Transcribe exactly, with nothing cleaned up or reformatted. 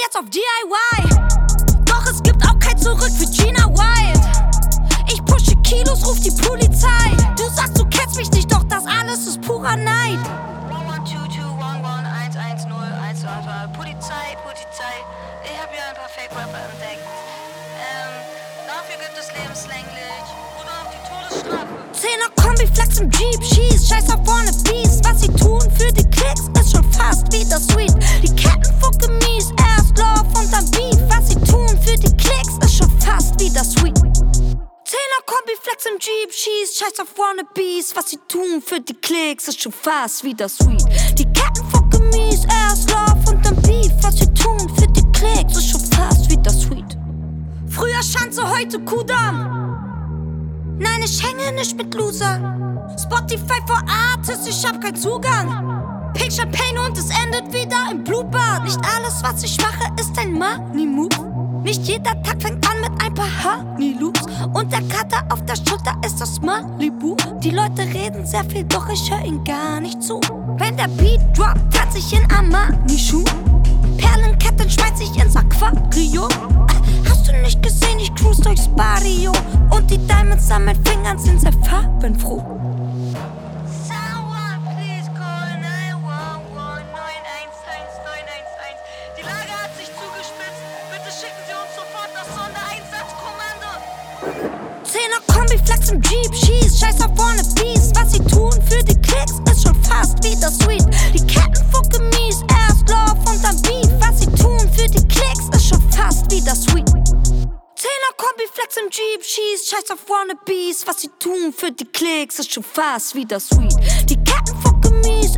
jetzt auf D I Y. Doch es gibt auch kein Zurück für Gina Wild. Ich pushe Kilos, ruf die Polizei. Du sagst, du kennst mich nicht, doch das alles ist purer Neid. Polizei, Polizei, ich hab hier ein paar Fake-Rapper entdeckt. Ähm, dafür gibt es lebenslänglich oder auch die Todesstrafe. Zehner Kombi, Flex im Jeep, schieß, scheiß auf Wannabes. Was sie tun für die Klicks ist schon fast wieder sweet. Die Ketten fucke mies, erst Love und dann Beef. Was sie tun für die Klicks ist schon fast wieder sweet. Zehner Kombi, Flex im Jeep, schieß, scheiß auf Wannabes. Was sie tun für die Klicks ist schon fast wieder sweet. Die Ketten fucke mies, erst Love und dann Beef. Was sie tun für die Klicks ist schon fast wieder sweet. Früher Schanze, heute Kudamm. Nein, ich hänge nicht mit Loser. Spotify for Artists, ich hab keinen Zugang. Picture Pain und es endet wieder im Blutbad. Nicht alles, was ich mache, ist ein Money-Move. Nicht jeder Tag fängt an mit ein paar Honey-Loops. Und der Kater auf der Schulter ist das Malibu. Die Leute reden sehr viel, doch ich hör ihnen gar nicht zu. Wenn der Beat droppt, tanz ich in Armani-Schuh. Perlenketten schmeiß ich ins Aquarium. Hast du nicht gesehen, ich cruise durchs Barrio. Und die Diamonds an meinen Fingern sind sehr farbenfroh. Die Lage hat sich zugespitzt. Bitte schicken Sie uns sofort das Sondereinsatzkommando. Zehner Kombi, Flex im Jeep, schieß, scheiß auf Wannabes. Was sie tun für die Klicks ist schon fast wieder sweet. Die Ketten fucke mies, erst Love und dann Beef. Was sie tun für die Klicks ist schon fast wieder sweet. Zehner Kombi, Flex im Jeep, schieß, scheiß auf Wannabes. Was sie tun für die Klicks ist schon fast wieder sweet. Die Ketten fucke mies,